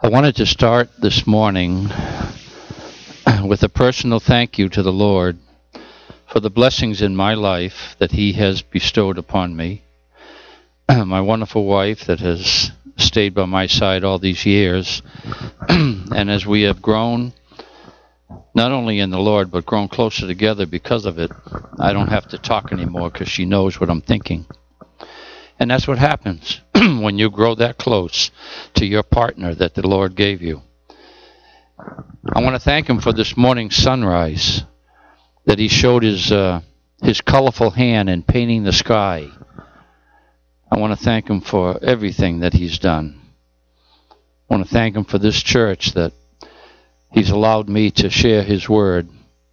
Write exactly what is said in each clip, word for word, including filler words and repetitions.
I wanted to start this morning with a personal thank you to the Lord for the blessings in my life that He has bestowed upon me. My wonderful wife that has stayed by my side all these years. And as we have grown, not only in the Lord, but grown closer together because of it, I don't have to talk anymore because she knows what I'm thinking. And that's what happens when you grow that close to your partner that the Lord gave you. I want to thank Him for this morning's sunrise, that He showed His uh, His colorful hand in painting the sky. I want to thank Him for everything that He's done. I want to thank Him for this church that He's allowed me to share His word.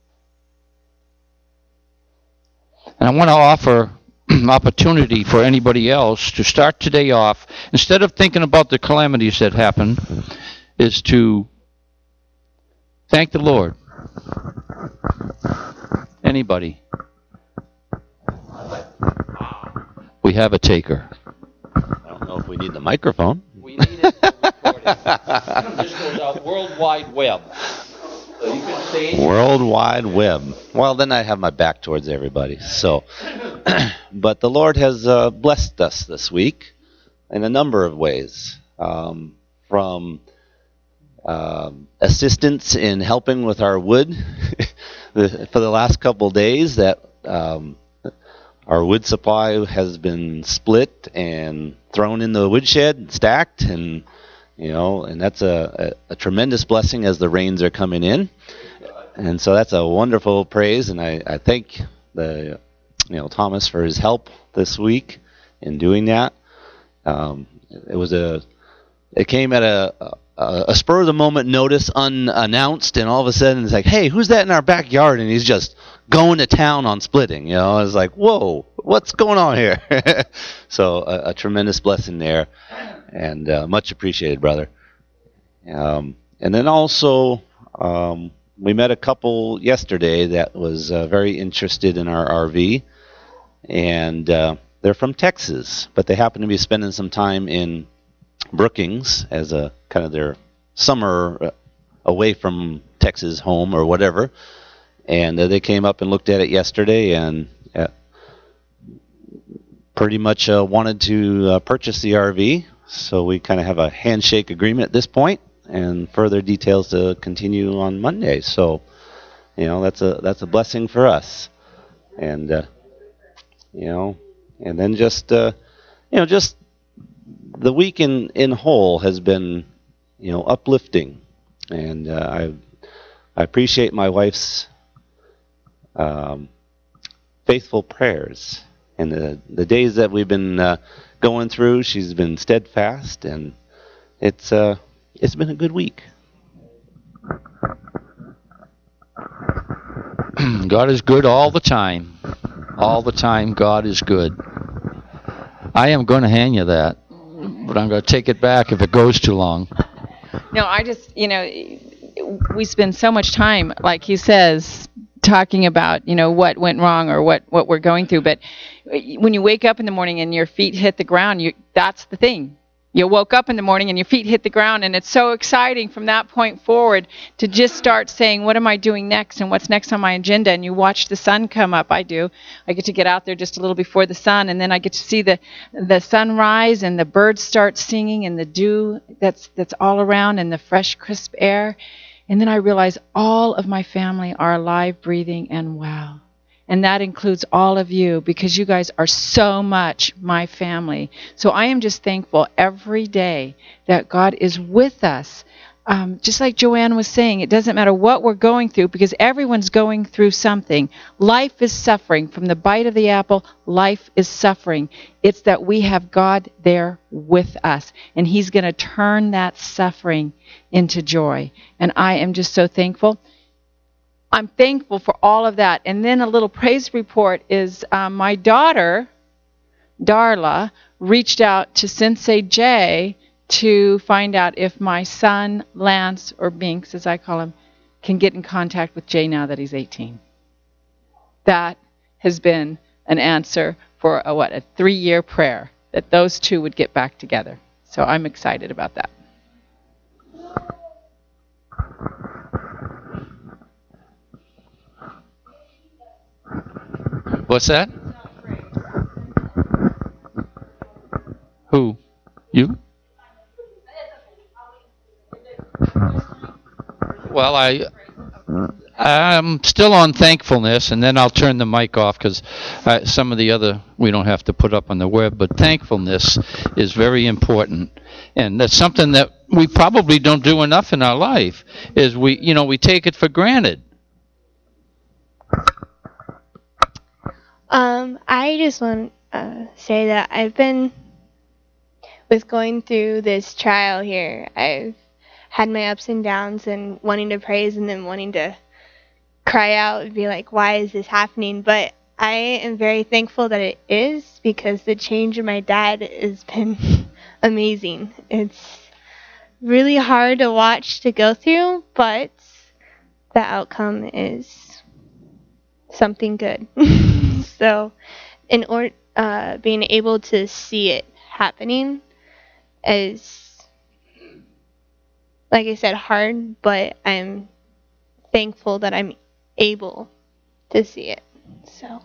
And I want to offer opportunity for anybody else to start today off, instead of thinking about the calamities that happen, is to thank the Lord. Anybody? We have a taker. I don't know if we need the microphone. We need it for recording. This goes out World Wide Web. So you can say World Wide Web. Well, then I have my back towards everybody. So, but the Lord has uh, blessed us this week in a number of ways, um, from um, assistance in helping with our wood the, for the last couple days. That um, our wood supply has been split and thrown in the woodshed and stacked, and you know, and that's a, a, a tremendous blessing as the rains are coming in. And so that's a wonderful praise, and I, I thank the, you know, Thomas for his help this week in doing that. Um, it was a, it came at a, a, a spur of the moment notice, unannounced, and all of a sudden it's like, hey, who's that in our backyard? And he's just going to town on splitting. You know, I was like, whoa, what's going on here? So a, a tremendous blessing there, and uh, much appreciated, brother. Um, and then also, um, we met a couple yesterday that was uh, very interested in our R V, and uh, they're from Texas, but they happen to be spending some time in Brookings as a kind of their summer away from Texas home or whatever. And uh, they came up and looked at it yesterday, and uh, pretty much uh, wanted to uh, purchase the R V. So we kind of have a handshake agreement at this point, and further details to continue on Monday. So, you know, that's a that's a blessing for us, and uh, you know, and then just uh, you know, just the week in in whole has been, you know, uplifting, and uh, I I appreciate my wife's um, faithful prayers, and the the days that we've been uh, going through. She's been steadfast, and it's uh. It's been a good week. God is good all the time. All the time, God is good. I am going to hand you that, but I'm going to take it back if it goes too long. No, I just, you know, we spend so much time, like he says, talking about, you know, what went wrong or what, what we're going through. But when you wake up in the morning and your feet hit the ground, you that's the thing. You woke up in the morning and your feet hit the ground, and it's so exciting from that point forward to just start saying, what am I doing next, and what's next on my agenda? And you watch the sun come up. I do. I get to get out there just a little before the sun, and then I get to see the the sunrise, and the birds start singing, and the dew that's that's all around, and the fresh, crisp air. And then I realize all of my family are alive, breathing, and well. And that includes all of you, because you guys are so much my family. So I am just thankful every day that God is with us. Um, just like Joanne was saying, it doesn't matter what we're going through, because everyone's going through something. Life is suffering. From the bite of the apple, life is suffering. It's that we have God there with us, and He's going to turn that suffering into joy. And I am just so thankful. I'm thankful for all of that. And then a little praise report is um, my daughter, Darla, reached out to Sensei Jay to find out if my son, Lance, or Binks, as I call him, can get in contact with Jay now that he's eighteen. That has been an answer for a, what, a three-year prayer, that those two would get back together. So I'm excited about that. What's that? Who? You? Well, I, I'm still on thankfulness, and then I'll turn the mic off because some of the other we don't have to put up on the web. But thankfulness is very important, and that's something that we probably don't do enough in our life. Is we, you know, we take it for granted. Um, I just want to uh, say that I've been with going through this trial here. I've had my ups and downs and wanting to praise and then wanting to cry out and be like, why is this happening? But I am very thankful that it is, because the change in my dad has been amazing. It's really hard to watch to go through, but the outcome is something good. So in order, uh, being able to see it happening is, like I said, hard, but I'm thankful that I'm able to see it. So.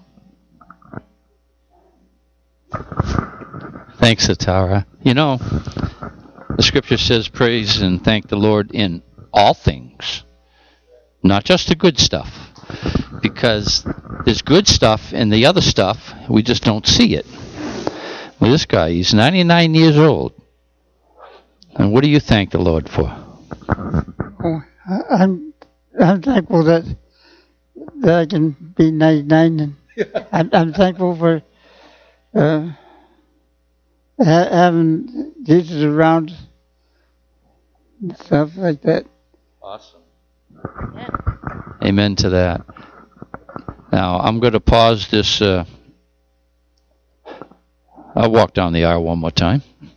Thanks, Atara. You know, the scripture says praise and thank the Lord in all things, not just the good stuff, because there's good stuff and the other stuff, we just don't see it. Well, this guy, he's ninety-nine years old. And what do you thank the Lord for? Oh, I'm I'm thankful that that I can be ninety-nine, and I'm, I'm thankful for uh, ha- having Jesus around and stuff like that. Awesome. Amen to that. Now I'm going to pause this. Uh, I'll walk down the aisle one more time.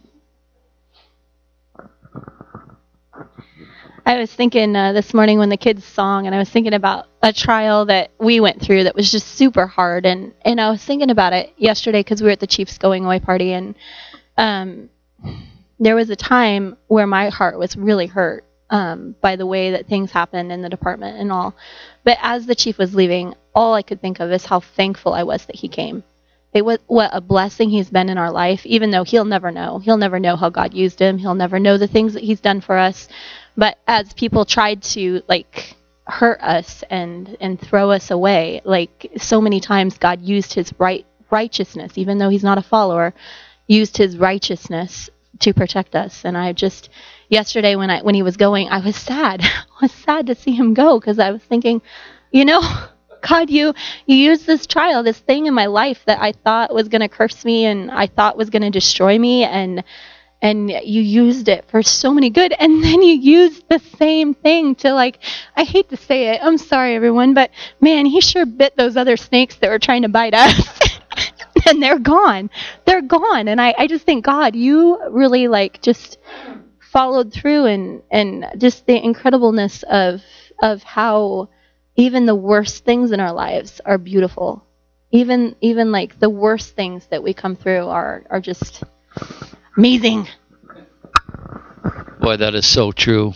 I was thinking uh, this morning when the kids sang, and I was thinking about a trial that we went through that was just super hard, and, and I was thinking about it yesterday because we were at the Chiefs going away party, and um, there was a time where my heart was really hurt um, by the way that things happened in the department and all. But as the chief was leaving, all I could think of is how thankful I was that he came. It was what a blessing he's been in our life, even though he'll never know. He'll never know how God used him. He'll never know the things that he's done for us. But as people tried to, like, hurt us and, and throw us away, like, so many times God used his right righteousness, even though he's not a follower, used his righteousness to protect us. And I just, yesterday when I when he was going, I was sad. I was sad to see him go, because I was thinking, you know, God, you, you used this trial, this thing in my life that I thought was going to curse me and I thought was going to destroy me, and and you used it for so many good, and then you used the same thing to, like, I hate to say it, I'm sorry everyone, but man, he sure bit those other snakes that were trying to bite us. And they're gone. They're gone. And I, I just think, God, you really, like, just followed through, and, and just the incredibleness of of how even the worst things in our lives are beautiful. Even even like the worst things that we come through are are just amazing. Boy, that is so true.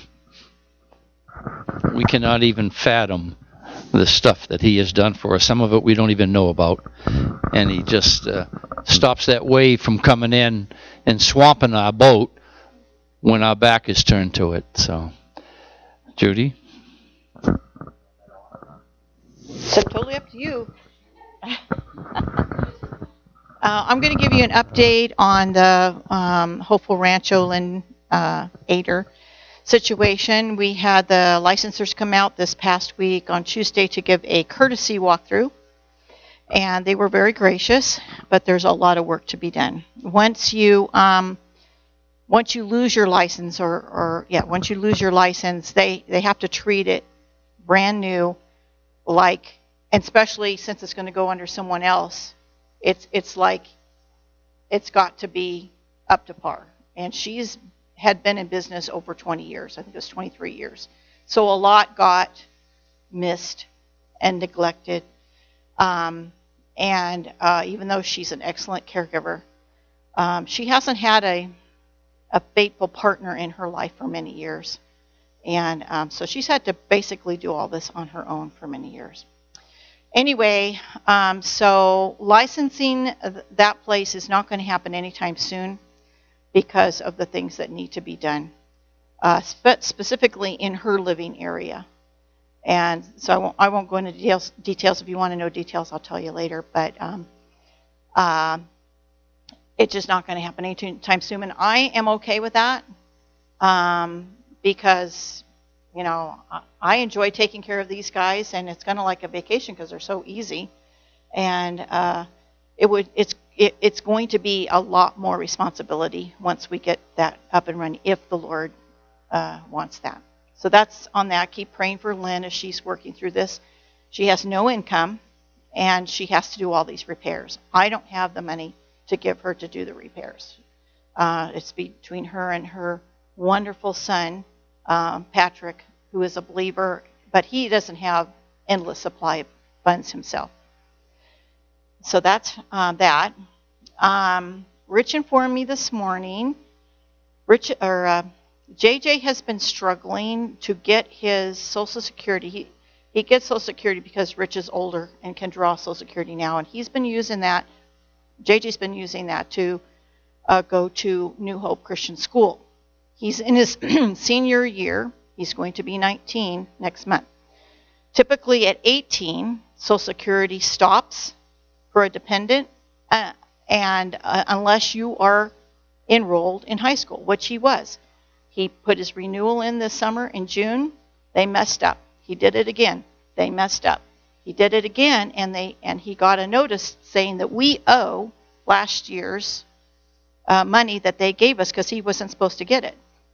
We cannot even fathom the stuff that he has done for us. Some of it we don't even know about. And he just uh, stops that wave from coming in and swamping our boat when our back is turned to it. So, Judy? So totally up to you. Uh, I'm going to give you an update on the um, Hopeful Rancho Lynn uh, Ader situation. We had the licensors come out this past week on Tuesday to give a courtesy walkthrough, and they were very gracious, but there's a lot of work to be done. Once you um, once you lose your license, or, or yeah, once you lose your license, they, they have to treat it brand new, like, and especially since it's going to go under someone else. It's it's like it's got to be up to par. And she's had been in business over twenty years. I think it was twenty-three years. So a lot got missed and neglected. Um, and uh, even though she's an excellent caregiver, um, she hasn't had a a faithful partner in her life for many years. And um, so she's had to basically do all this on her own for many years. anyway, um, so licensing that place is not going to happen anytime soon because of the things that need to be done, uh, spe- specifically in her living area. And so I won't, I won't go into details, details. If you want to know details, I'll tell you later. But um, uh, it's just not going to happen anytime soon. And I am okay with that um, because, you know, I, I enjoy taking care of these guys, and it's kind of like a vacation because they're so easy. And uh, it would it's it, it's going to be a lot more responsibility once we get that up and running, if the Lord uh, wants that. So that's on that. Keep praying for Lynn as she's working through this. She has no income, and she has to do all these repairs. I don't have the money to give her to do the repairs. Uh, it's between her and her wonderful son, um, Patrick, who is a believer, but he doesn't have endless supply of funds himself. So that's uh, that. Um, Rich informed me this morning. Rich or. Uh, J J has been struggling to get his Social Security. He, he gets Social Security because Rich is older and can draw Social Security now. And he's been using that, J J's been using that to uh, go to New Hope Christian School. He's in his senior year. He's going to be nineteen next month. Typically at eighteen, Social Security stops for a dependent, uh, and uh, unless you are enrolled in high school, which he was. He put his renewal in this summer in June. They messed up. He did it again. They messed up. He did it again, and they and he got a notice saying that we owe last year's uh, money that they gave us because he wasn't supposed to get it.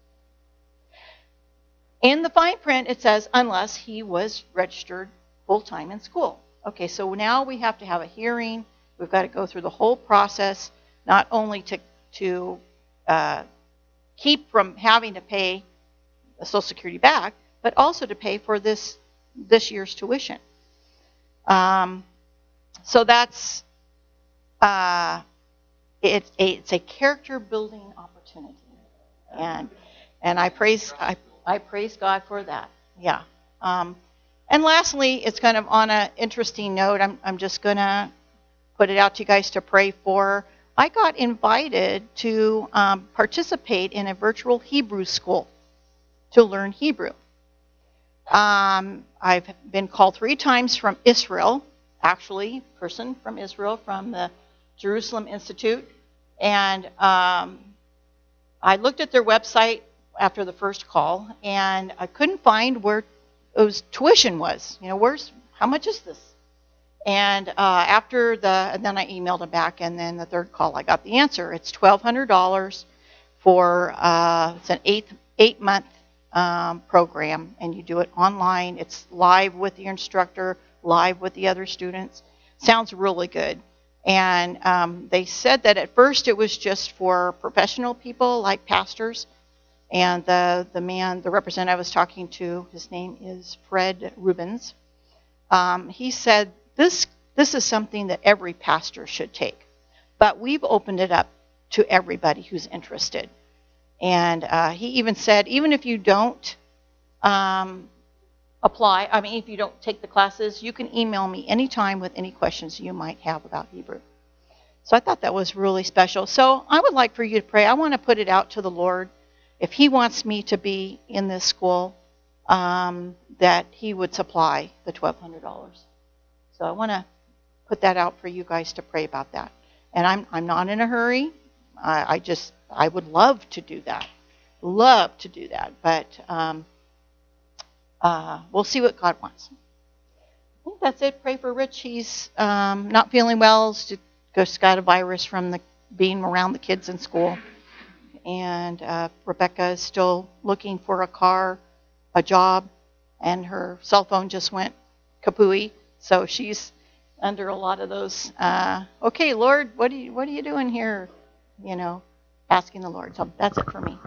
In the fine print, it says unless he was registered full-time in school. Okay, so now we have to have a hearing. We've got to go through the whole process, not only to to uh, keep from having to pay the Social Security back, but also to pay for this this year's tuition. Um, so that's uh, it, it's a character building opportunity, and and I praise I, I praise God for that. Yeah. Um, and lastly, it's kind of on an interesting note. I'm I'm just gonna put it out to you guys to pray for. I got invited to um, participate in a virtual Hebrew school to learn Hebrew. Um, I've been called three times from Israel, actually, person from Israel, from the Jerusalem Institute. And um, I looked at their website after the first call, and I couldn't find where it was, tuition was. You know, where's how much is this? And uh, after the, and then I emailed them back, and then the third call, I got the answer. It's twelve hundred dollars for uh, it's an eight eight month um, program, and you do it online. It's live with the instructor, live with the other students. Sounds really good. And um, they said that at first it was just for professional people like pastors. And the the man, the representative I was talking to, his name is Fred Rubens. Um, he said, This this is something that every pastor should take, but we've opened it up to everybody who's interested. And uh, he even said, even if you don't um, apply, I mean, if you don't take the classes, you can email me anytime with any questions you might have about Hebrew. So I thought that was really special. So I would like for you to pray. I want to put it out to the Lord. If he wants me to be in this school, um, that he would supply the twelve hundred dollars. So I want to put that out for you guys to pray about that. And I'm I'm not in a hurry. I, I just, I would love to do that. Love to do that. But um, uh, we'll see what God wants. I think that's it. Pray for Rich. He's um, not feeling well. Just got a virus from the being around the kids in school. And uh, Rebecca is still looking for a car, a job, and her cell phone just went kapooey. So she's under a lot of those, uh, okay, Lord, what are you, what are you doing here? You know, asking the Lord. So that's it for me.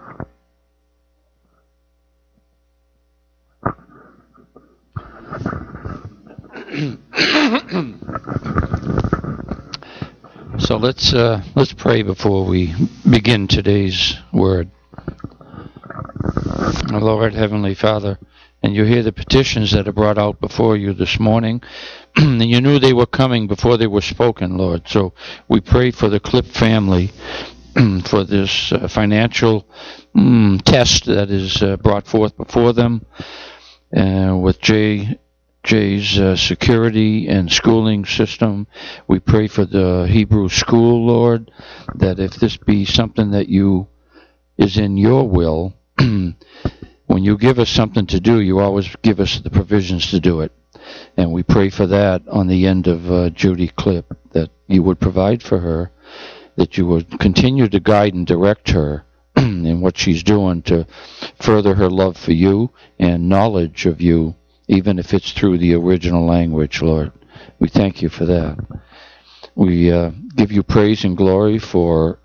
So let's uh, let's pray before we begin today's word. Lord, Heavenly Father, And you hear the petitions that are brought out before you this morning. And you knew they were coming before they were spoken, Lord. So we pray for the Clip family, for this uh, financial mm, test that is uh, brought forth before them, uh, with Jay, Jay's uh, security and schooling system. We pray for the Hebrew school, Lord, that if this be something that you is in your will, when you give us something to do, you always give us the provisions to do it. And we pray for that on the end of uh, Judy Clip, that you would provide for her, that you would continue to guide and direct her in what she's doing to further her love for you and knowledge of you, even if it's through the original language, Lord. We thank you for that. We uh, give you praise and glory for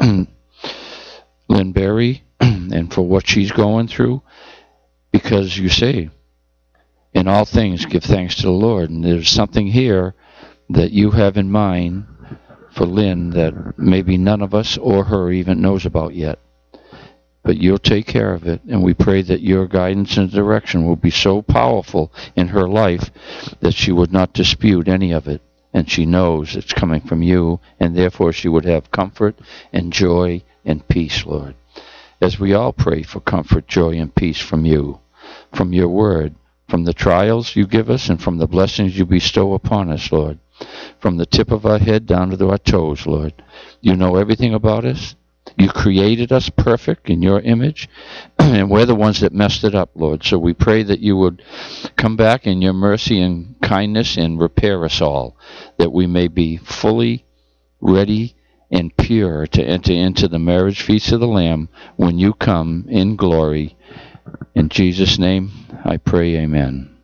Lynn Berry and for what she's going through, because you say, in all things give thanks to the Lord. And there's something here that you have in mind for Lynn that maybe none of us or her even knows about yet. But you'll take care of it, and we pray that your guidance and direction will be so powerful in her life that she would not dispute any of it, and she knows it's coming from you, and therefore she would have comfort and joy and peace, Lord. As we all pray for comfort, joy, and peace from you, from your word, from the trials you give us, and from the blessings you bestow upon us, Lord. From the tip of our head down to our toes, Lord. You know everything about us. You created us perfect in your image, and we're the ones that messed it up, Lord. So we pray that you would come back in your mercy and kindness and repair us all, that we may be fully ready and pure to enter into the marriage feast of the Lamb when you come in glory. In Jesus' name I pray, amen.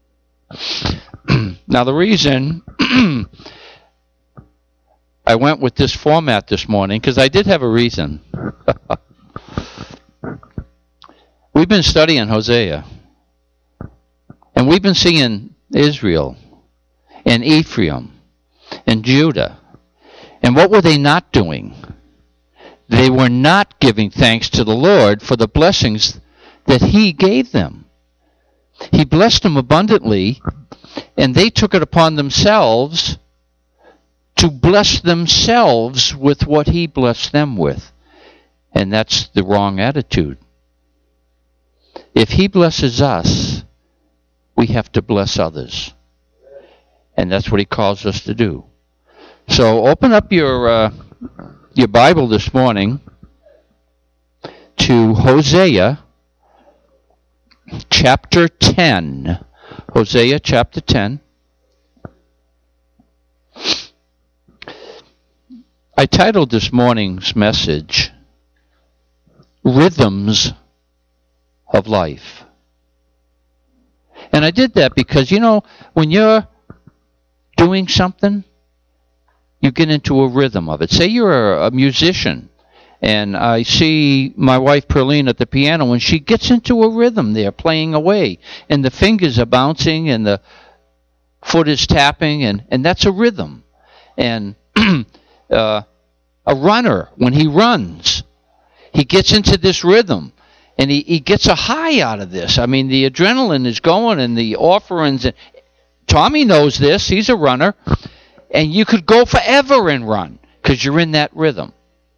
Now the reason I went with this format this morning, because I did have a reason. We've been studying Hosea, and we've been seeing Israel and Ephraim and Judah. And what were they not doing? They were not giving thanks to the Lord for the blessings that he gave them. He blessed them abundantly, and they took it upon themselves to bless themselves with what he blessed them with. And that's the wrong attitude. If he blesses us, we have to bless others. And that's what he calls us to do. So open up your uh, your Bible this morning to Hosea chapter ten. Hosea chapter ten. I titled this morning's message, Rhythms of Life. And I did that because, you know, when you're doing something, you get into a rhythm of it. Say you're a, a musician, and I see my wife Perline at the piano, and she gets into a rhythm there, playing away, and the fingers are bouncing, and the foot is tapping, and, and that's a rhythm. And uh, a runner, when he runs, he gets into this rhythm, and he, he gets a high out of this. I mean, the adrenaline is going, and the offerings. And Tommy knows this. He's a runner. And you could go forever and run because you're in that rhythm.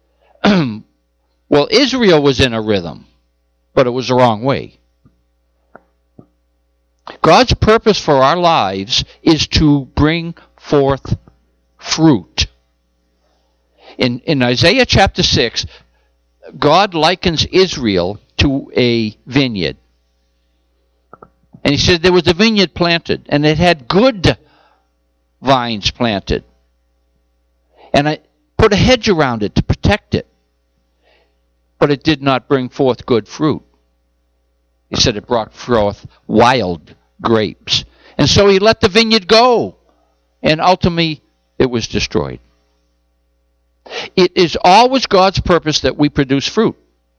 Well, Israel was in a rhythm, but it was the wrong way. God's purpose for our lives is to bring forth fruit. In, in Isaiah chapter six, God likens Israel to a vineyard. And he said there was a vineyard planted, and it had good vines planted. And I put a hedge around it to protect it. But it did not bring forth good fruit. He said it brought forth wild grapes. And so he let the vineyard go. And ultimately, it was destroyed. It is always God's purpose that we produce fruit.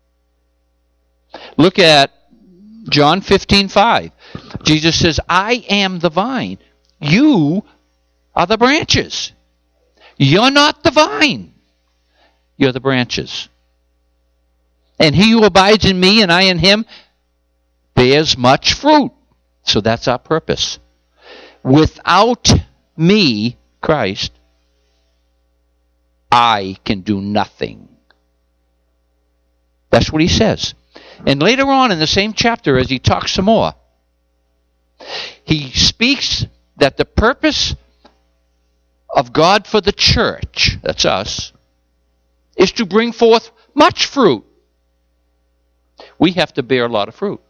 Look at John fifteen five. Jesus says, I am the vine. You are the branches. You're not the vine. You're the branches. And he who abides in me and I in him bears much fruit. So that's our purpose. Without me, Christ, I can do nothing. That's what he says. And later on in the same chapter, as he talks some more, he speaks that the purpose of God for the church, that's us, is to bring forth much fruit. We have to bear a lot of fruit.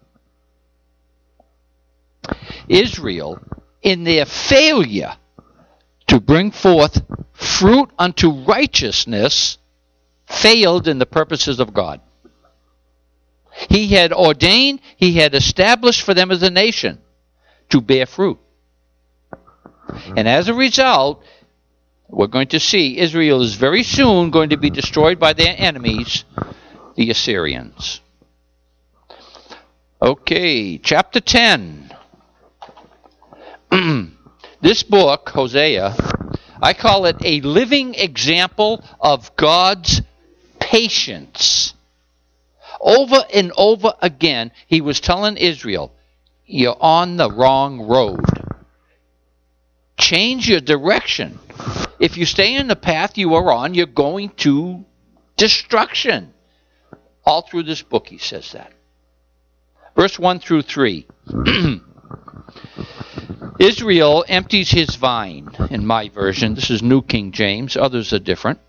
Israel, in their failure to bring forth fruit unto righteousness, failed in the purposes of God. He had ordained, he had established for them as a nation to bear fruit. And as a result, we're going to see Israel is very soon going to be destroyed by their enemies, the Assyrians. Okay, chapter ten. This book, Hosea, I call it a living example of God's patience. Over and over again, he was telling Israel, you're on the wrong road. Change your direction. If you stay in the path you are on, you're going to destruction. All through this book he says that. Verse one through three. Israel empties his vine, in my version. This is New King James. Others are different.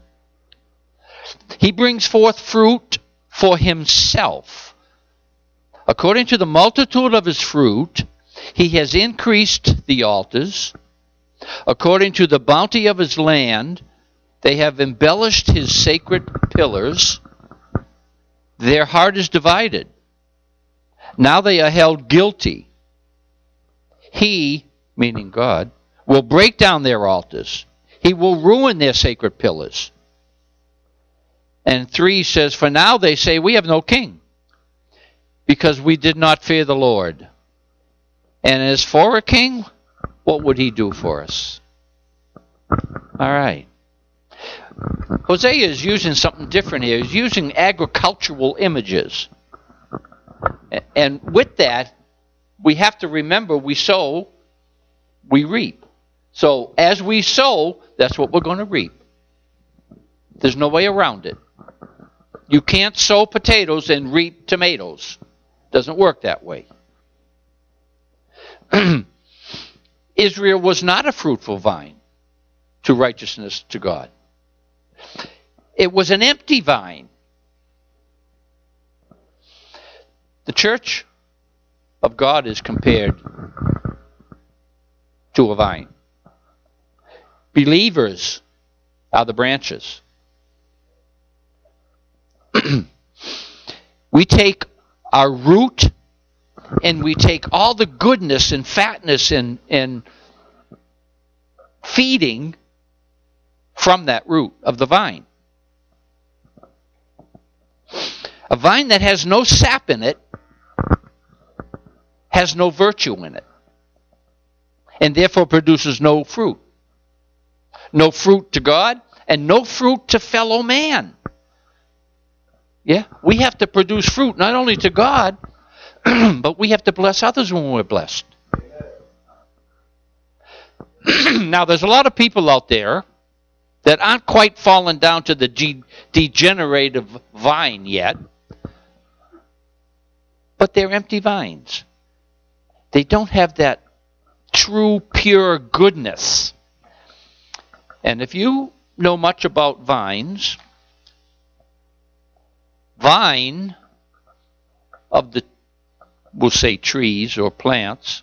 He brings forth fruit for himself. According to the multitude of his fruit, he has increased the altars. According to the bounty of his land, they have embellished his sacred pillars. Their heart is divided. Now they are held guilty. He, meaning God, will break down their altars. He will ruin their sacred pillars. And three says, for now they say, we have no king, because we did not fear the Lord. And as for a king, what would he do for us? All right. Hosea is using something different here. He's using agricultural images. And with that, we have to remember we sow, we reap. So as we sow, that's what we're going to reap. There's no way around it. You can't sow potatoes and reap tomatoes. Doesn't work that way. Israel was not a fruitful vine to righteousness to God. It was an empty vine. The church of God is compared to a vine. Believers are the branches. We take our root and we take all the goodness and fatness and, and feeding from that root of the vine. A vine that has no sap in it has no virtue in it, and therefore produces no fruit. No fruit to God and no fruit to fellow man. Yeah, we have to produce fruit not only to God, but we have to bless others when we're blessed. Now, there's a lot of people out there that aren't quite fallen down to the de- degenerative vine yet, but they're empty vines. They don't have that true, pure goodness. And if you know much about vines, vine of the, we'll say trees or plants,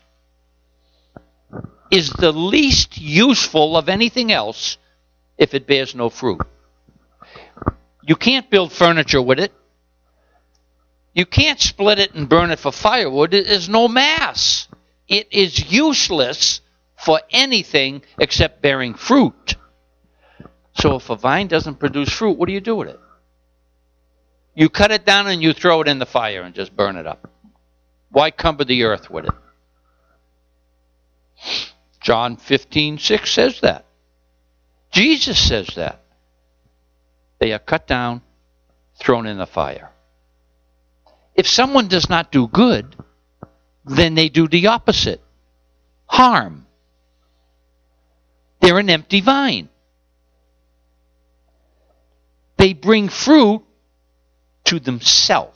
is the least useful of anything else if it bears no fruit. You can't build furniture with it. You can't split it and burn it for firewood. It is no mass. It is useless for anything except bearing fruit. So if a vine doesn't produce fruit, what do you do with it? You cut it down and you throw it in the fire and just burn it up. Why cumber the earth with it? John fifteen six says that. Jesus says that. They are cut down, thrown in the fire. If someone does not do good, then they do the opposite. Harm. They're an empty vine. They bring fruit to themselves.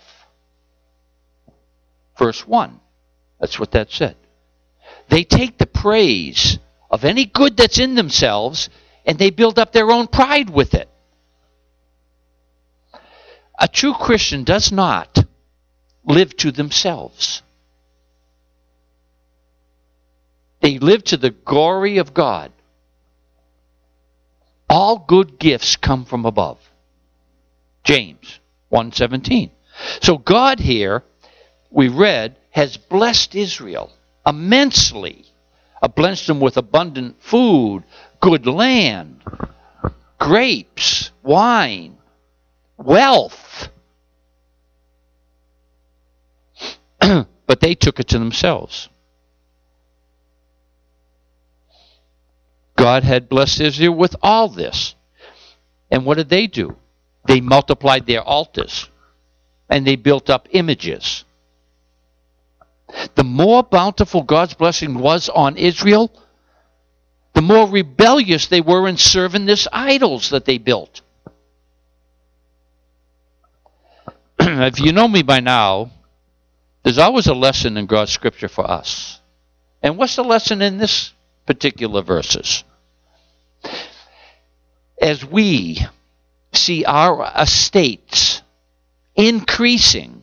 Verse one. That's what that said. They take the praise of any good that's in themselves and they build up their own pride with it. A true Christian does not live to themselves. They live to the glory of God. All good gifts come from above. James one seventeen. So God here, we read, has blessed Israel immensely. Uh, blessed them with abundant food, good land, grapes, wine, wealth. But they took it to themselves. God had blessed Israel with all this. And what did they do? They multiplied their altars. And they built up images. The more bountiful God's blessing was on Israel, the more rebellious they were in serving this idols that they built. If you know me by now, there's always a lesson in God's scripture for us. And what's the lesson in this particular verses? As we see our estates increasing,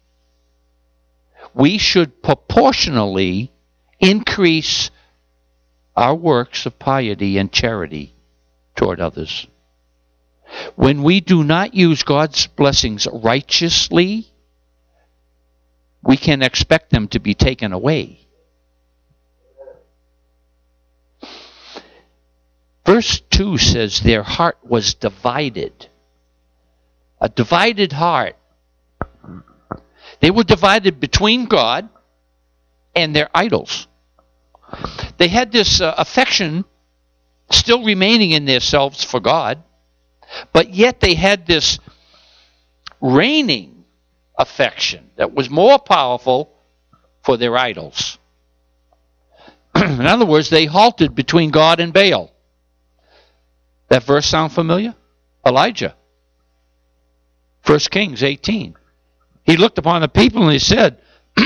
we should proportionally increase our works of piety and charity toward others. When we do not use God's blessings righteously, we can expect them to be taken away. Verse two says their heart was divided. A divided heart. They were divided between God and their idols. They had this uh, affection still remaining in themselves for God, but yet they had this reigning affection that was more powerful for their idols. In other words, they halted between God and Baal. That verse sound familiar? Elijah. First Kings eighteen. He looked upon the people and he said,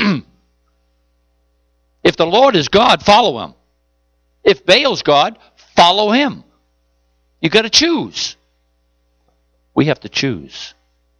if the Lord is God, follow him. If Baal's God, follow him. You've got to choose. We have to choose.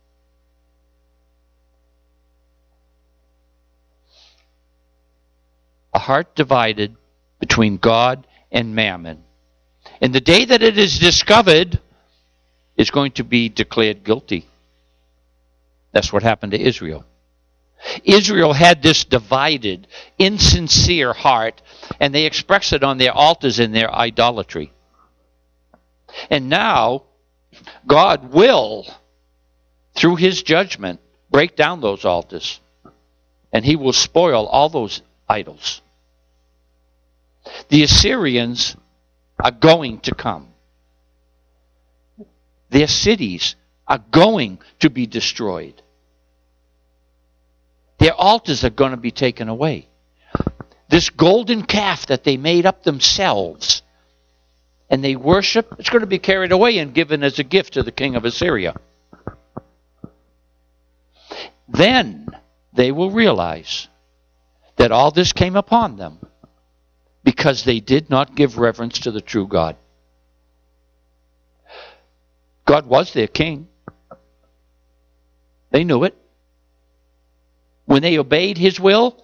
A heart divided between God and mammon. And the day that it is discovered is going to be declared guilty. That's what happened to Israel. Israel had this divided, insincere heart, and they expressed it on their altars in their idolatry. And now, God will, through his judgment, break down those altars. And he will spoil all those idols. The Assyrians are going to come. Their cities are going to be destroyed. Their altars are going to be taken away. This golden calf that they made up themselves and they worship, it's going to be carried away and given as a gift to the king of Assyria. Then they will realize that all this came upon them because they did not give reverence to the true God. God was their king. They knew it. When they obeyed his will,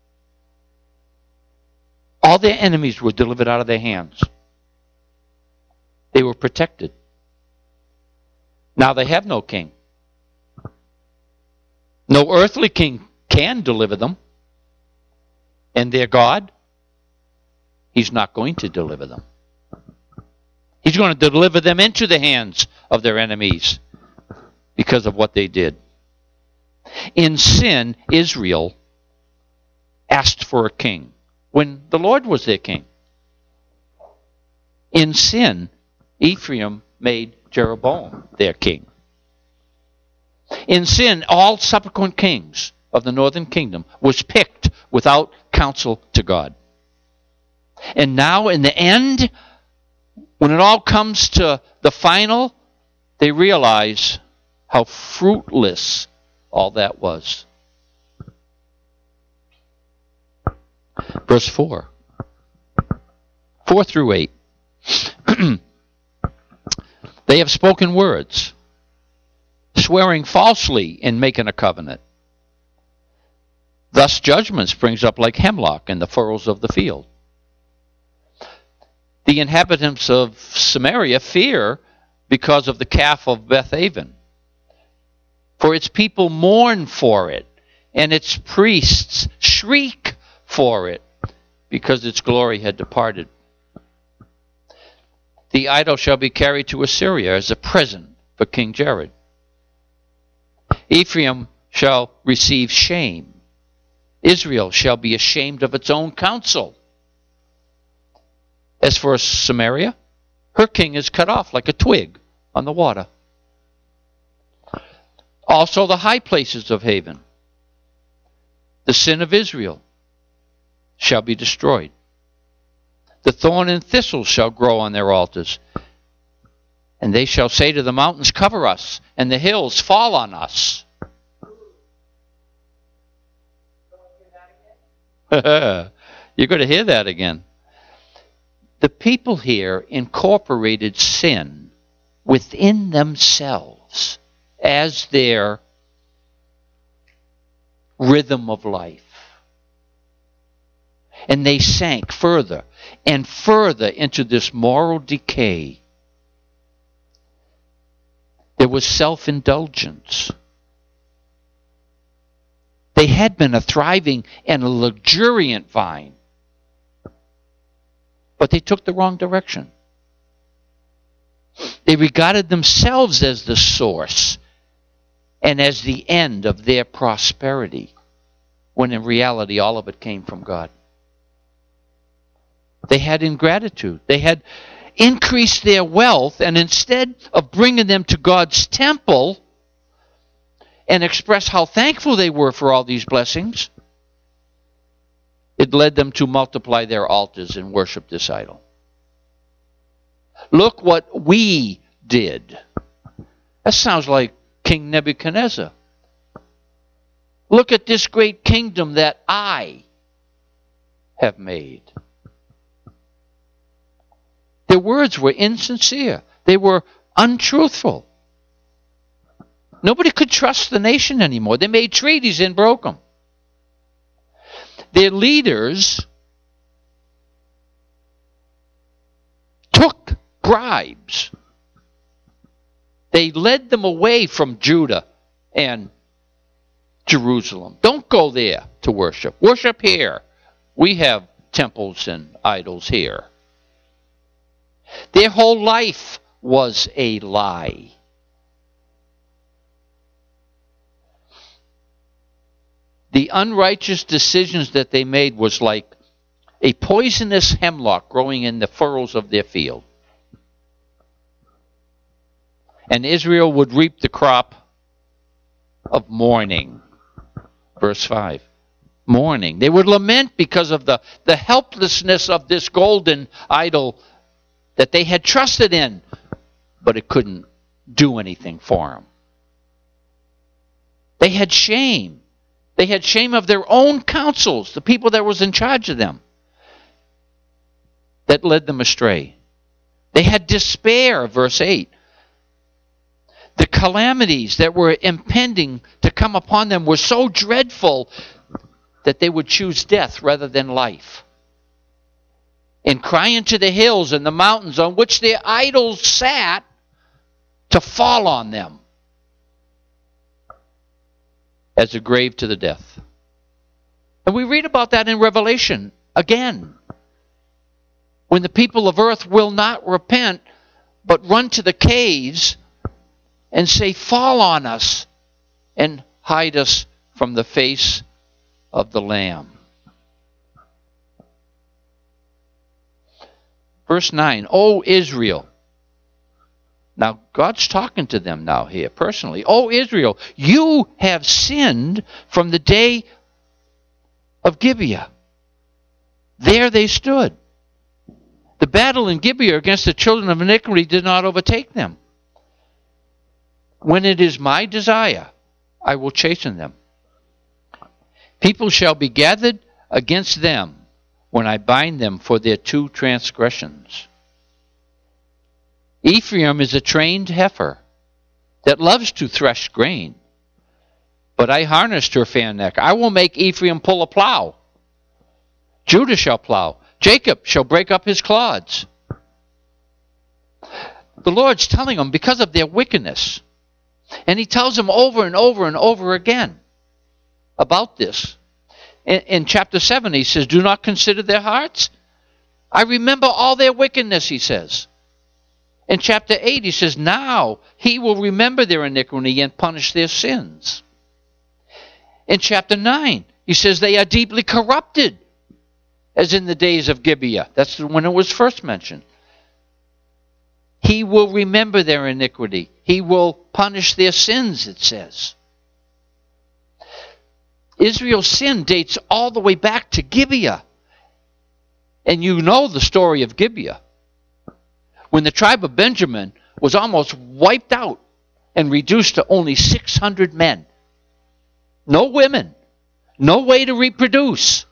all their enemies were delivered out of their hands. They were protected. Now they have no king. No earthly king can deliver them. And their God, he's not going to deliver them. He's going to deliver them into the hands of their enemies because of what they did. In sin, Israel asked for a king when the Lord was their king. In sin, Ephraim made Jeroboam their king. In sin, all subsequent kings of the northern kingdom was picked without counsel to God. And now in the end, when it all comes to the final, they realize how fruitless all that was. Verse four. four through eight. They have spoken words, swearing falsely in making a covenant. Thus judgment springs up like hemlock in the furrows of the field. The inhabitants of Samaria fear because of the calf of Bethaven. For its people mourn for it, and its priests shriek for it, because its glory had departed. The idol shall be carried to Assyria as a present for King Jared. Ephraim shall receive shame. Israel shall be ashamed of its own counsel. As for Samaria, her king is cut off like a twig on the water. Also the high places of Haven, the sin of Israel, shall be destroyed. The thorn and thistle shall grow on their altars. And they shall say to the mountains, cover us, and the hills, fall on us. You're going to hear that again. The people here incorporated sin within themselves as their rhythm of life. And they sank further and further into this moral decay. There was self-indulgence. They had been a thriving and a luxuriant vine, but they took the wrong direction. They regarded themselves as the source and as the end of their prosperity, when in reality all of it came from God. They had ingratitude. They had increased their wealth, and instead of bringing them to God's temple and express how thankful they were for all these blessings, it led them to multiply their altars and worship this idol. Look what we did. That sounds like King Nebuchadnezzar. Look at this great kingdom that I have made. Their words were insincere. They were untruthful. Nobody could trust the nation anymore. They made treaties and broke them. Their leaders took bribes. They led them away from Judah and Jerusalem. Don't go there to worship. Worship here. We have temples and idols here. Their whole life was a lie. The unrighteous decisions that they made was like a poisonous hemlock growing in the furrows of their field. And Israel would reap the crop of mourning. Verse five. Mourning. They would lament because of the, the helplessness of this golden idol that they had trusted in, but it couldn't do anything for them. They had shame. They had shame of their own counsels, the people that was in charge of them, that led them astray. They had despair, verse eight. The calamities that were impending to come upon them were so dreadful that they would choose death rather than life. And crying to the hills and the mountains on which their idols sat to fall on them as a grave to the death. And we read about that in Revelation again. When the people of earth will not repent, but run to the caves and say, fall on us and hide us from the face of the Lamb. Verse nine, O Israel. Now, God's talking to them now here personally. O Israel, you have sinned from the day of Gibeah. There they stood. The battle in Gibeah against the children of iniquity did not overtake them. When it is my desire, I will chasten them. People shall be gathered against them when I bind them for their two transgressions. Ephraim is a trained heifer that loves to thresh grain, but I harnessed her fan neck. I will make Ephraim pull a plow. Judah shall plow. Jacob shall break up his clods. The Lord's telling them because of their wickedness. And he tells them over and over and over again about this. In, in chapter seven, he says, do not consider their hearts. I remember all their wickedness, he says. In chapter eight, he says, now he will remember their iniquity and punish their sins. In chapter nine, he says, they are deeply corrupted, as in the days of Gibeah. That's when it was first mentioned. He will remember their iniquity. He will punish their sins, it says. Israel's sin dates all the way back to Gibeah. And you know the story of Gibeah. When the tribe of Benjamin was almost wiped out and reduced to only six hundred men. No women. No way to reproduce.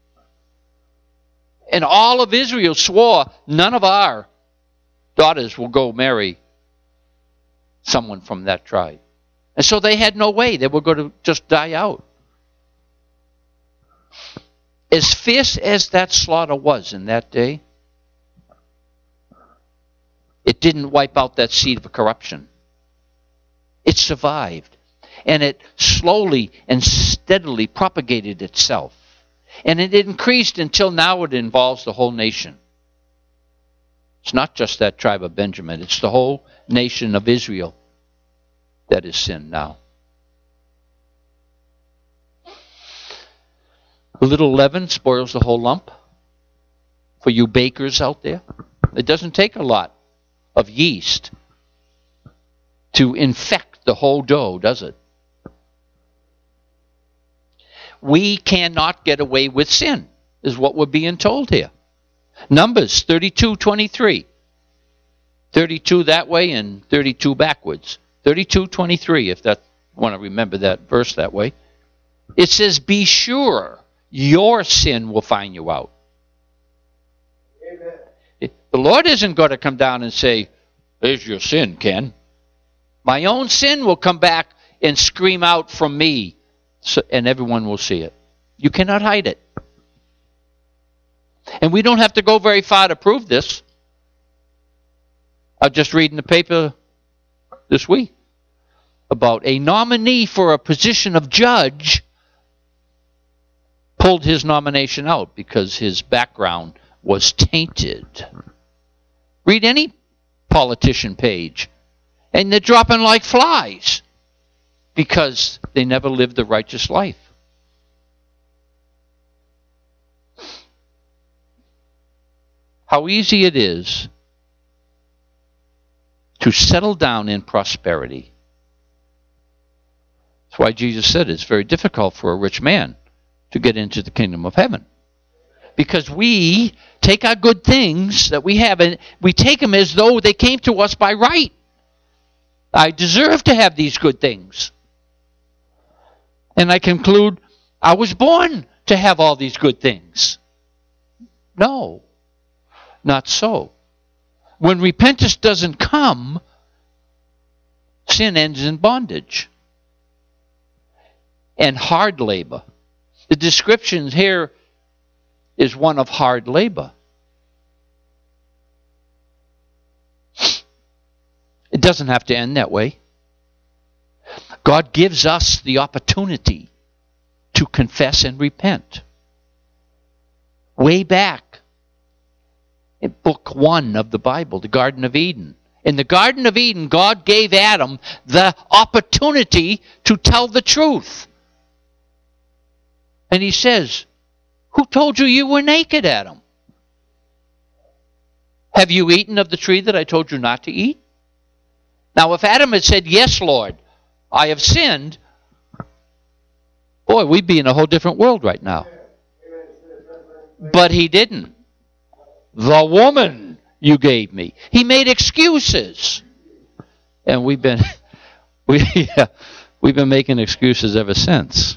And all of Israel swore, none of our daughters will go marry someone from that tribe. And so they had no way. They were going to just die out. As fierce as that slaughter was in that day, it didn't wipe out that seed of corruption. It survived. And it slowly and steadily propagated itself. And it increased until now it involves the whole nation. It's not just that tribe of Benjamin. It's the whole nation of Israel that is sin now. A little leaven spoils the whole lump. For you bakers out there, it doesn't take a lot of yeast to infect the whole dough, does it? We cannot get away with sin, is what we're being told here. Numbers thirty-two twenty-three. thirty-two that way and thirty-two backwards. thirty-two twenty-three, if that want to remember that verse that way. It says, be sure your sin will find you out. Amen. The Lord isn't going to come down and say, there's your sin, Ken. My own sin will come back and scream out from me. So, and everyone will see it. You cannot hide it. And we don't have to go very far to prove this. I was just reading the paper this week about a nominee for a position of judge pulled his nomination out because his background was tainted. Read any politician page, and they're dropping like flies. Because they never lived the righteous life. How easy it is to settle down in prosperity. That's why Jesus said it's very difficult for a rich man to get into the kingdom of heaven. Because we take our good things that we have and we take them as though they came to us by right. I deserve to have these good things. And I conclude, I was born to have all these good things. No, not so. When repentance doesn't come, sin ends in bondage and hard labor. The description here is one of hard labor. It doesn't have to end that way. God gives us the opportunity to confess and repent. Way back in book one of the Bible, the Garden of Eden. In the Garden of Eden, God gave Adam the opportunity to tell the truth. And he says, who told you you were naked, Adam? Have you eaten of the tree that I told you not to eat? Now, if Adam had said, yes, Lord, I have sinned, boy, we'd be in a whole different world right now. But he didn't. The woman you gave me. He made excuses. And we've been we yeah, we've been making excuses ever since.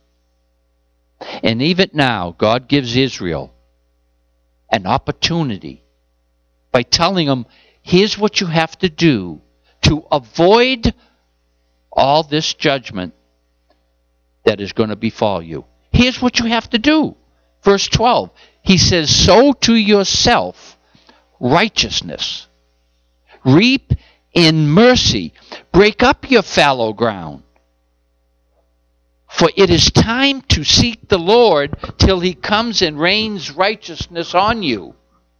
And even now, God gives Israel an opportunity by telling them, here's what you have to do to avoid all this judgment that is going to befall you. Here's what you have to do. Verse twelve, he says, sow to yourself righteousness. Reap in mercy. Break up your fallow ground. For it is time to seek the Lord till he comes and rains righteousness on you.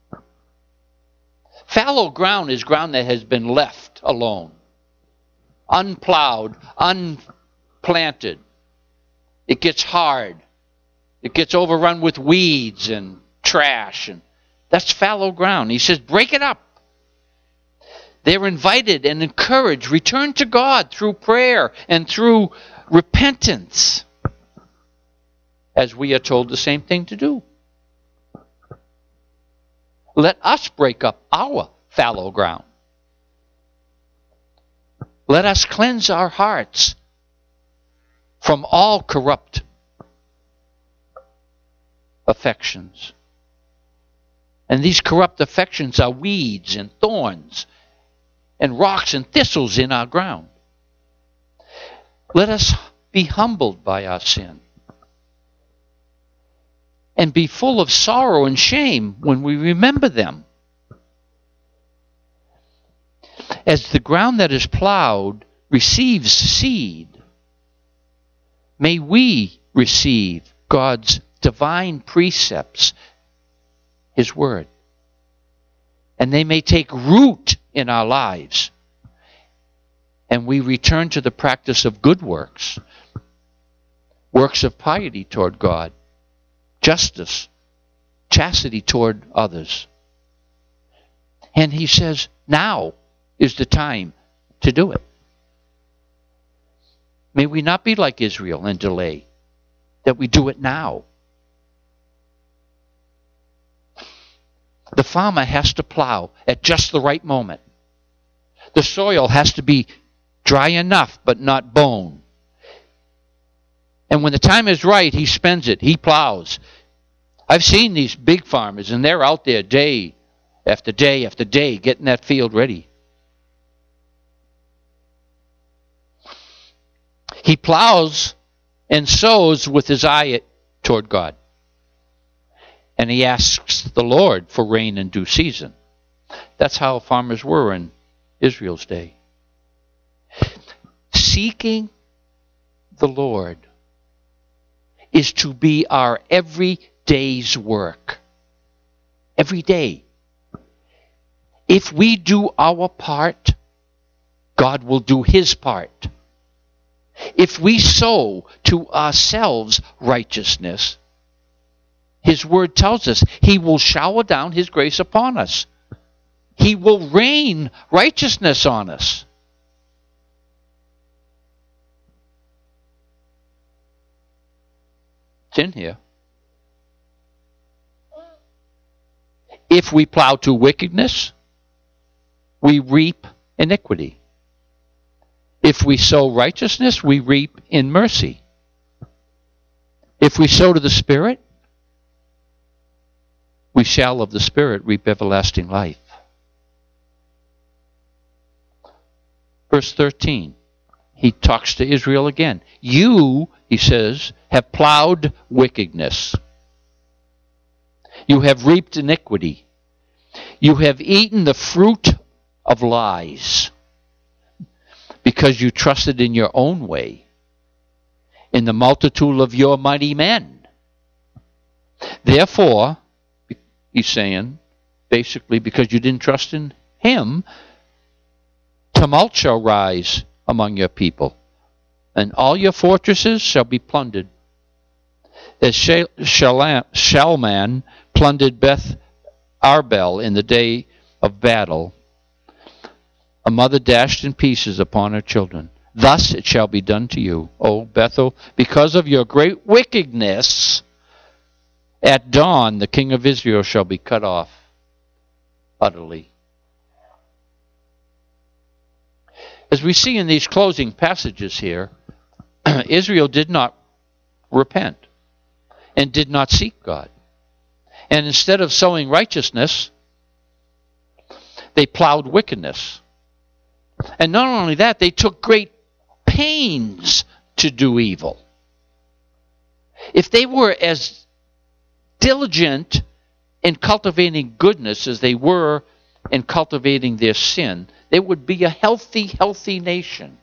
Fallow ground is ground that has been left alone, unplowed, unplanted. It gets hard. It gets overrun with weeds and trash. And that's fallow ground. He says, break it up. They're invited and encouraged. Return to God through prayer and through repentance, as we are told the same thing to do. Let us break up our fallow ground. Let us cleanse our hearts from all corrupt affections. And these corrupt affections are weeds and thorns and rocks and thistles in our ground. Let us be humbled by our sin and be full of sorrow and shame when we remember them. As the ground that is plowed receives seed, may we receive God's divine precepts, his word, and they may take root in our lives, and we return to the practice of good works, works of piety toward God, justice, chastity toward others. And he says, now is the time to do it. May we not be like Israel and delay, that we do it now. The farmer has to plow at just the right moment. The soil has to be dry enough, but not bone. And when the time is right, he spends it. He plows. I've seen these big farmers, and they're out there day after day after day getting that field ready. He plows and sows with his eye toward God. And he asks the Lord for rain in due season. That's how farmers were in Israel's day. Seeking the Lord is to be our every day's work. Every day. If we do our part, God will do his part. If we sow to ourselves righteousness, his word tells us he will shower down his grace upon us. He will rain righteousness on us. It's in here. If we plow to wickedness, we reap iniquity. If we sow righteousness, we reap in mercy. If we sow to the Spirit, we shall of the Spirit reap everlasting life. Verse thirteen, he talks to Israel again. You, he says, have plowed wickedness. You have reaped iniquity. You have eaten the fruit of lies, because you trusted in your own way, in the multitude of your mighty men. Therefore, he's saying, basically, because you didn't trust in him, tumult shall rise among your people, and all your fortresses shall be plundered. As Shalman plundered Beth Arbel in the day of battle, a mother dashed in pieces upon her children. Thus it shall be done to you, O Bethel, because of your great wickedness At dawn, the king of Israel shall be cut off utterly. As we see in these closing passages here, Israel did not repent and did not seek God. And instead of sowing righteousness, they plowed wickedness. And not only that, they took great pains to do evil. If they were as diligent in cultivating goodness as they were in cultivating their sin, they would be a healthy, healthy nation.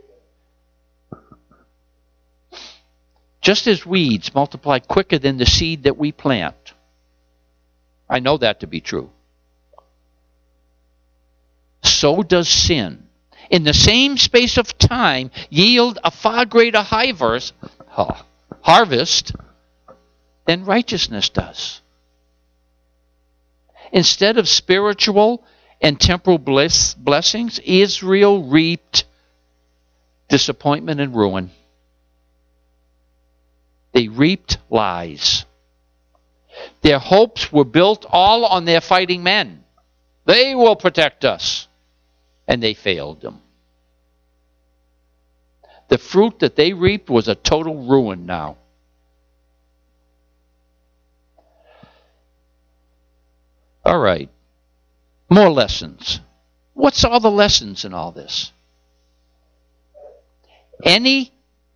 Just as weeds multiply quicker than the seed that we plant. I know that to be true. So does sin. In the same space of time, yield a far greater harvest, harvest than righteousness does. Instead of spiritual and temporal bliss, blessings, Israel reaped disappointment and ruin. They reaped lies. Their hopes were built all on their fighting men. They will protect us. And they failed them. The fruit that they reaped was a total ruin now. All right. More lessons. What's all the lessons in all this? Any,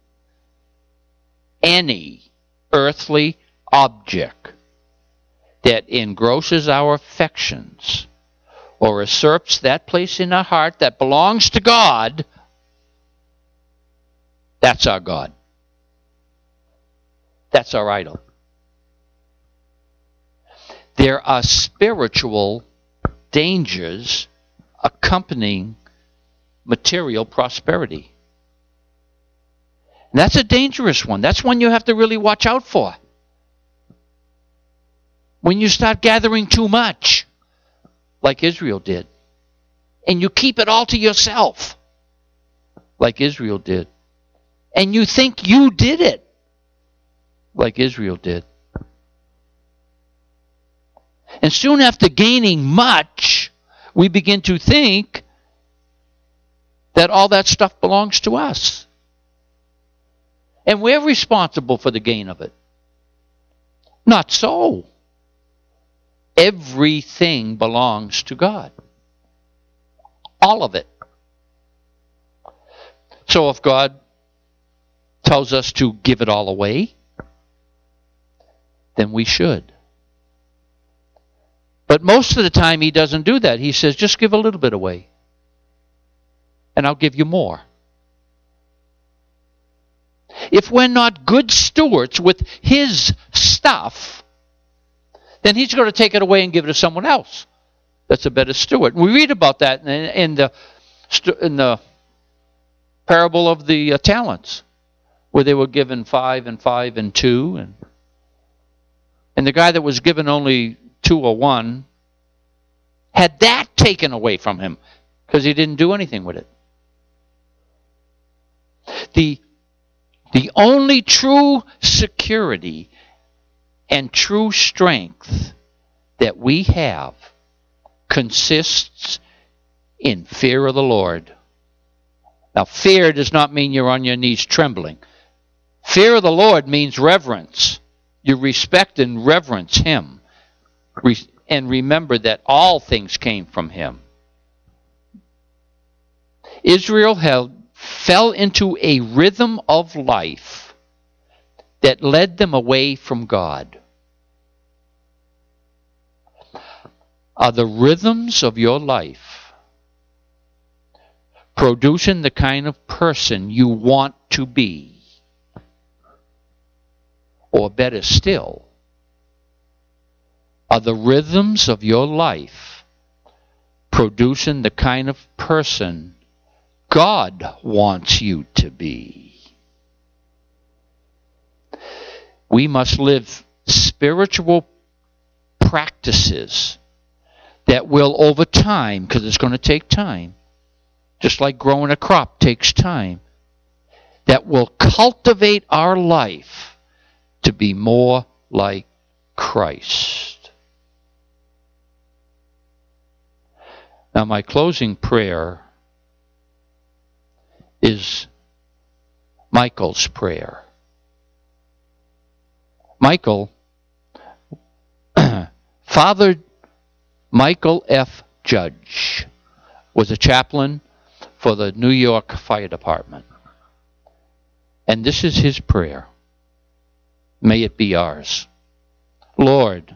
any earthly object that engrosses our affections or usurps that place in our heart that belongs to God, that's our God. That's our idol. There are spiritual dangers accompanying material prosperity. And that's a dangerous one. That's one you have to really watch out for. When you start gathering too much, like Israel did, and you keep it all to yourself, like Israel did, and you think you did it, like Israel did. And soon after gaining much, we begin to think that all that stuff belongs to us. And we're responsible for the gain of it. Not so. Everything belongs to God. All of it. So if God tells us to give it all away, then we should. But most of the time he doesn't do that. He says, just give a little bit away. And I'll give you more. If we're not good stewards with his stuff, then he's going to take it away and give it to someone else that's a better steward. We read about that in, in, the, in the parable of the uh, talents, where they were given five and five and two. And, and the guy that was given only two or one had that taken away from him because he didn't do anything with it. The, the only true security and true strength that we have consists in fear of the Lord. Now, fear does not mean you're on your knees trembling. Fear of the Lord means reverence. You respect and reverence him. Re- and remember that all things came from him. Israel held, fell into a rhythm of life that led them away from God. Are the rhythms of your life producing the kind of person you want to be? Or better still, are the rhythms of your life producing the kind of person God wants you to be? We must live spiritual practices that will, over time, because it's going to take time, just like growing a crop takes time, that will cultivate our life to be more like Christ. Now, my closing prayer is Michael's prayer. Michael, Father Michael F. Judge was a chaplain for the New York Fire Department. And this is his prayer. May it be ours. Lord,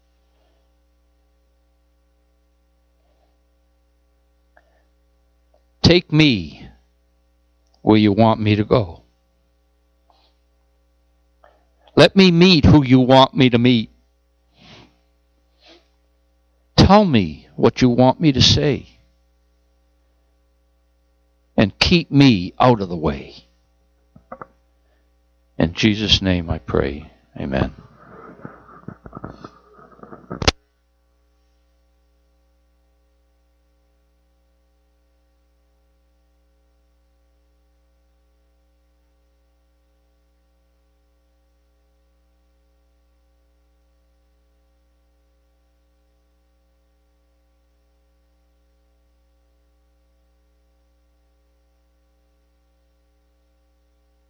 take me where you want me to go. Let me meet who you want me to meet. Tell me what you want me to say. And keep me out of the way. In Jesus' name I pray. Amen.